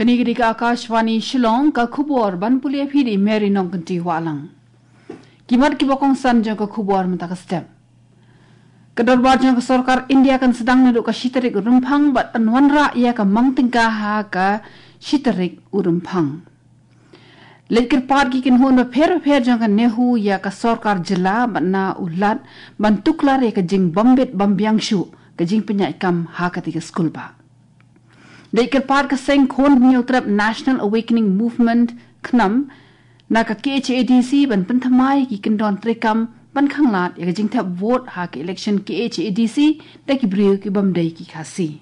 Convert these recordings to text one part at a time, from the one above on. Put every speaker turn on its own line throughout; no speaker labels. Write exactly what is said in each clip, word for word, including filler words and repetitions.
Kini ka Akashvani Shillong ka khubor ban pulia phiri Mary Nong kanti walang. Kimat ki bokong san jang ka khubor mata ka step. Kedorbar jang ka sarkar India kan sedang naduk ka shitarik urumphang bat anwanra ia ka mangtingka ha ka shitarik urumphang. Lekir part ki kin hon ba pher pher jang ka nehu ya ka sarkar jila bat na ulat ban tuklar ya ka jing bambet bambyang shu ka jing penyai kam ha ka tiga skul ba. Lekir part ka seng khon nyutrap National Awakening Movement knam na ka K H A D C ban penthamai ki kindon trekam ban khanglat ya jing thap vote ha ka election K H A D C ta ki briu ki bamdai ki khasi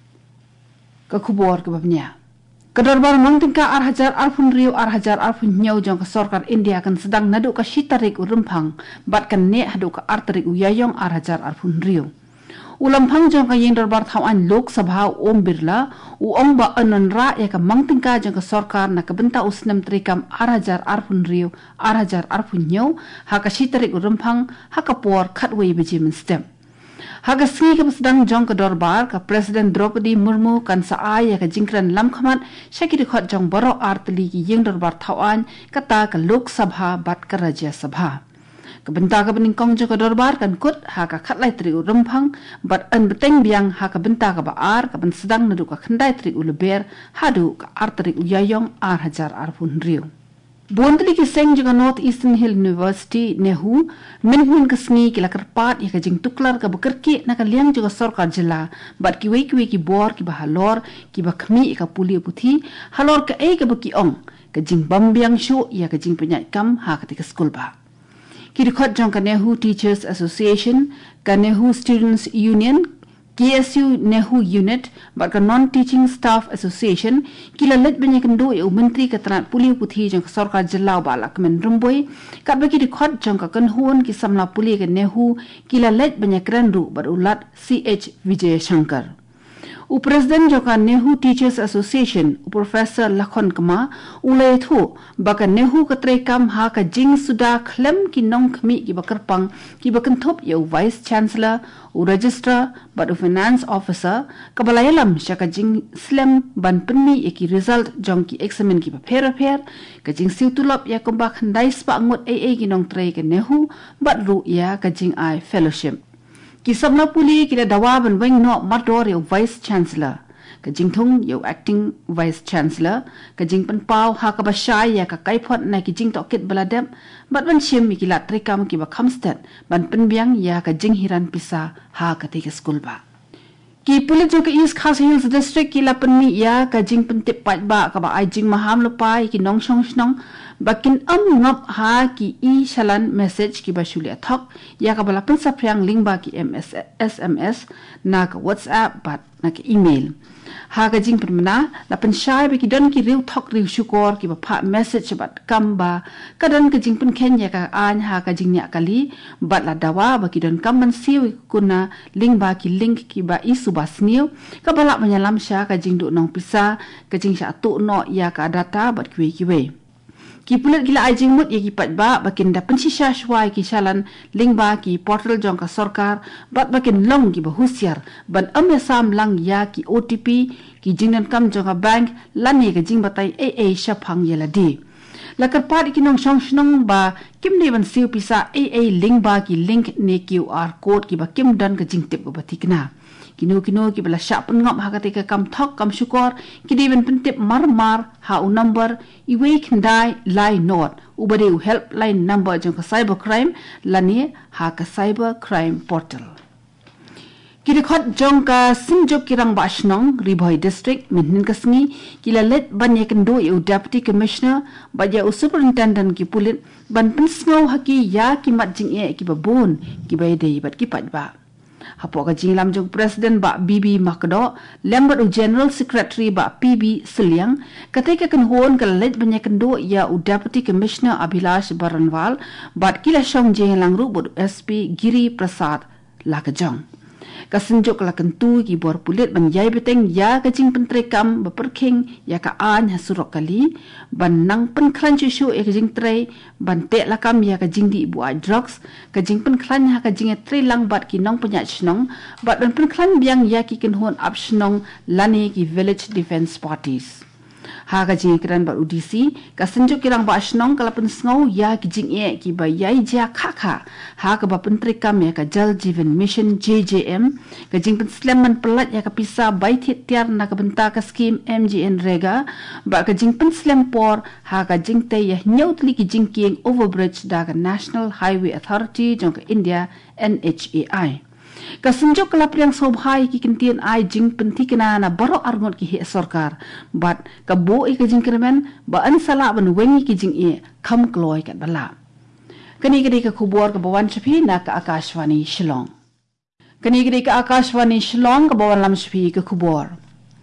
ka khubor ka babnya kadorbar mangtingka ar hajar arfun riu ar hajar arfun nyau jong ka sarkar India kan sedang nadu ka shitarik urumphang bat kan ne hadu ka artarik uyayong ar hajar arfun riu Ulampang jong ka yeng dorbar thawan Lok Sabha Om Birla u ong ba ananra ya ka mangtingka jong ka sarkar na ka benta usnam trikam arajar arfun riu arajar arfun nyau ha ka shitarik urumphang ha ka por khatwei beji min stem ha ka singi ka sedang jong ka dorbar ka President Draupadi Murmu kan sa ya ka jingkran lam khamat shakiri khot jong baro artli ki yeng dorbar thawan kata ka Lok Sabha bat ka Rajya Sabha Kebenta ka beningkong jo ka dorbar kan kut ha ka khatlai tri urumphang bat an beteng biang ha ka benta ka baar ka ben sedang nadu ka khandai tri uleber hadu ka artri uyayong ar hajar arfun riu Bondli ki seng jo ka North Eastern Hill University nehu minhun ka sngi ki lakar pat ya ka jing tuklar ka bekerki na ka liang jo ka sarkar jila bat ki wei ki wei ki bor ki ba halor ki ba khmi ka puli puthi halor ka ei ka baki ong ka jing bambyang shu ya ka jing penyai kam ha ka ti ka skul ba Kirikot jong ka Nehu Teachers Association, ka Nehu Students Union, K S U Nehu Unit, bat ka Non-Teaching Staff Association, kila let banyak kendo ya menteri ka tanat puli puthi jong ka sarkar jilau bala kemen rumboy, kat bagi kirikot jong ka kenhuan ki samla puli ka Nehu, kila let banyak rendu bat ulat C H Vijay Shankar. U President joka Nehu Teachers Association, u Professor Lakhon Kama, ulai thu baka Nehu katrekam ha ka jing suda klem ki nong khmi ki bakarpang ki bakanthop ya Vice Chancellor, u Registrar, but u Finance Officer, kabalayalam sya ka jing slam ban penmi ya ki result jong ki examen ki papera per, ka jing siutulop ya kumbak handai spa ngot A A ki nong tray ka Nehu, but ru ya ka jing ai fellowship. Ki sabna puli kila dawa ban weng no mador yo Vice Chancellor ka jingthung yo acting Vice Chancellor ka jingpan pau ha ka bashay ya ka kaipot na ki jing tokit baladem bat ban shim ki la trikam ki ba khamstat ban penbiang ya ka jing hiran pisa ha ka te school ba ki pulit jo ka East Khas Hills District ki la penmi ya ka jing pentip pat ba ka ba ai jing maham lopai ki nong shong shnong bakin am ngap ha ki e shalan message ki basuli athok ya ka bala pensa pryang link ba ki S M S na ka WhatsApp bat na ka email ha ka jing permana la pen shai ba ki don ki riu thok riu shukor ki ba pha message bat kam ba ka don ka jing pen khen ya ka an ha ka jing nya kali bat la dawa ba ki don kam man siu kuna link ba ki link ki ba isu ba sniu ka bala menyalam sha ka jing du nong pisa ka jing sha tu no ya ka data bat ki ki we Ki pulat gila ai jing mut ya ki pat ba bakin da pensisha shwai ki shalan ling ba ki portal jong ka sarkar bat bakin long ki ba husiar ban am ya sam lang ya ki O T P ki jingnan kam jong ka bank lani ka jing batai A A shaphang yela di lakar pat ki nong shong shnong ba kim ne ban siu pisa A A link ba ki link ne Q R code ki ba kim dan ka jing tip ko batikna kino kino ki bala sya pun ngam ha ka te ka kam thok kam shukor ki de ben pentip mar mar ha u number i we khandai lie not u bade u helpline number jong ka cyber crime lani ha ka cyber crime portal ki de khot jong ka sinjok kirang ba shnong Ribhoi district minhin ka sngi ki la let ban ye kendo u deputy commissioner ba ya u superintendent ki pulit ban pen snow ha ki ya ki mat jing e ki ba bon ki ba de bat ki pat ba Hapo ka jing lam jong President ba B B Makdo, lembat u General Secretary ba P B Siliang, katika kan huon ka let banyak kendo ya u Deputy Commissioner Abhilash Baranwal, bat kila syong jeng lang ru bod S P Giri Prasad lakajong. Kasinjok la kentu ki bor pulit ban yai beteng ya ka jing pentrekam beperking ya ka an hasurok kali ban nang pen klan chu e ka jing tre ban te la kam ya ka jing di bu ai drugs ka jing pen klan ha ka jing e tre lang bat ki nong penya chnong bat ban pen klan biang ya ki ken hon up chnong lani ki village defense parties Ha ka jing kran ba U D C ka senjuk kirang ba ashnong kala pun sngow ya ki jing e ki ba yai ja kha kha ha ka ba pentri kam ya ka Jal Jeevan Mission J J M ka jing pen sleman pelat ya ka pisa bai thit tiar na ka benta ka scheme M G N Rega ba ka jing pen slem por ha ka jing te ya nyautli ki jing king overbridge da ka National Highway Authority jong ka India N H A I kasunjok kelap yang sobhai ki kintian ai jing penti kena na baro arngot ki he sarkar bat ka bo e ka jing kremen ba an sala ban wengi ki jing e kham kloi kat bala kani kani ka khubor ka bawan chapi na ka Akashvani Shillong kani kani ka Akashvani Shillong ka bawan lam chapi ka khubor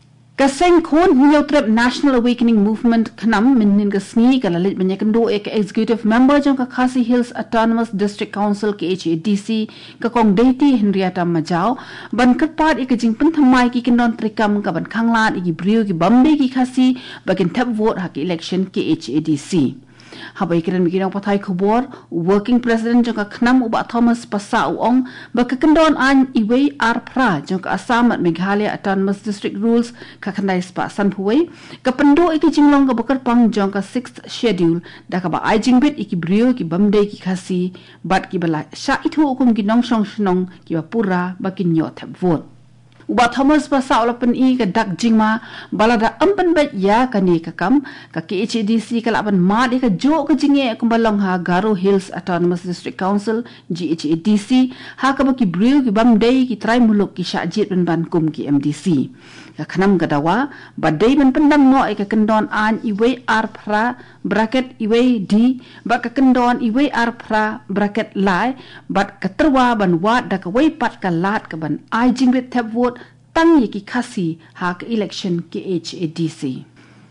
kaseng khon hiyo trip National Awakening Movement khnam min ka sngi ka lalit banya kando ek executive member jong ka Khasi Hills Autonomous District Council ke H A D C ka kong deity Henrietta Majau ban katpat ek jing pen thamai ki kinon trikam ka ban khanglat ki brio ki Bombay ki Khasi bakin tap vote ha ki election ke H A D C habai kiran mikinong pathai khubor working president jong ka khnam uba Thomas Pasa uong ba ka kendon an iwei arpra jong ka Assam at Meghalaya Autonomous District Rules ka khandai spa san huwei ka pendo iki jinglong ka bakar pang jong ka sixth schedule da ka ba ai jingbit iki brio ki Bombay ki Khasi bat ki bala sha ithu ukum ki nong song snong ki ba pura ba kin yo thap vote uba Thomas Pasa olapan i ka dak jingma balada ampan bet ya kani ka kam ka K H A D C ka laban ma de ka jo ka jinge kumbalong ha Garo Hills Autonomous District Council G H A D C ha ka ba ki brio ki Bombay ki trai muluk ki Shajit ban ban kum ki M D C ka khanam gadawa badai ban pendam no e ka kendon an iwe arpra bracket iwe d ba ka kendon iwe arpra bracket lai bat ka terwa ban wat da ka wei pat ka lat ka ban ai jingret tap vote tang yiki Khasi ha ka election ke H A D C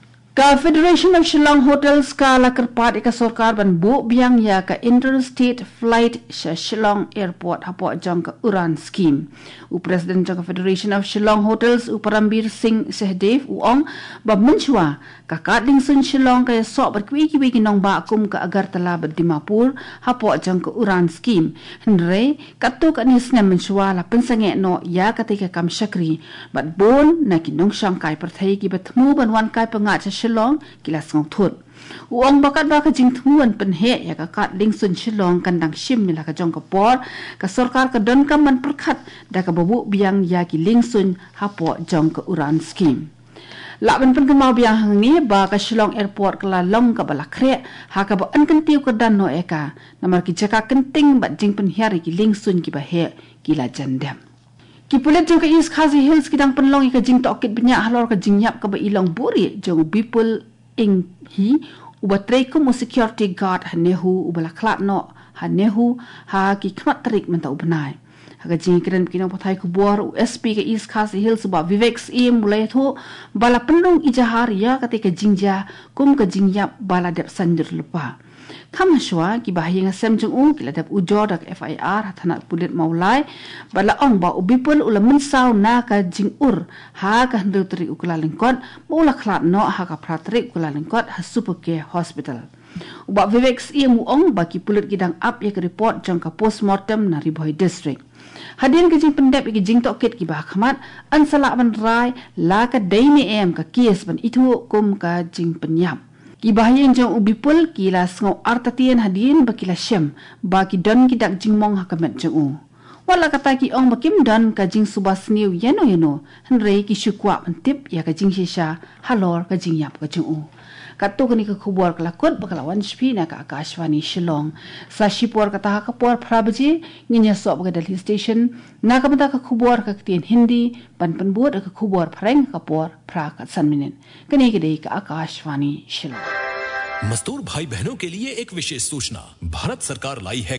ka Federation of Shillong Hotels ka lakar pat ika sarkar ban bu biang ya ka interstate flight sa Shillong Airport hapo jong ka Uran scheme u president jong ka Federation of Shillong Hotels u Parambir Singh Sehdev uong ba menchwa ka kadling sun Shillong ka so berkwi ki wi nong ba kum ka Agartala ba Dimapur hapo jong ka Uran scheme henre katuk ani snem menchwa la pensange no ya katika kam shakri bat bon na kinong shangkai perthai ki batmu ban wan kai panga cha Shillong kilas ngong thut uong bakat ba ka jing thuan pen he ya ka kat ling sun Shillong kandang shim mila ka jong ka por ka sarkar ka don ka man perkhat da ka babu biang ya ki ling sun hapo jong ka Uran scheme laban pen kemau biang hang ni ba ka Shillong Airport kala long ka bala kre ha ka ba an kan tiu ka dan no eka namar ki jaka kenting ba jing pen hiari ki ling sun ki ba he ki la jandam ki pulet jong ka East Khasi Hills kidang penlong ka jing tokit benya halor ka jing yap ka ba ilong buri jong people ing hi uba trei ku security guard hanehu ubala klat no hanehu ha ki khnat trik menta ubnai ha ka jing kiran kinong pathai ku bor u S P ka East Khasi Hills ba Vivek E mulai thu bala penlong ijahar ya katika jingja kum ka jing yap bala dep sanjur lupa Kamashwa ki bahaya ngasem jeng u kila dap ujor dak F I R hatana pulit maulai bala ong ba ubipul ula mensau na ka jing ur ha ka hendu teri ukula lengkot ula klat no ha ka pratrik ukula lengkot ha Supercare Hospital uba Vivek E mu ong ba ki pulit gidang up ya ke report jeng ka postmortem na Riboy District hadin ke jing pendep ki jing tokit ki bah khamat an salak ban rai la ka daini em ka kies ban itu kum ka jing penyap ki bahayang jong ubipul kila sngo artatian hadin bakila shem ba ki don ki dak jingmong hakamet jong u wala kata ki ong bakim don ka jing subas new yano yano henrei ki shukwa mentip ya ka jing shisha halor ka jing yap ka jong u kato kani ka khubor kala kot bakala wan shpi na ka Akashvani Shillong sa shipor kata ha kapor phrabaji nginya so ba Delhi station na ka bata ka khubor ka tin Hindi pan pan bod ka khubor phreng kapor phra ka sanminen kani ke dei ka Akashvani Shillong
मजदूर भाई बहनों के लिए एक विशेष सूचना भारत सरकार लाई है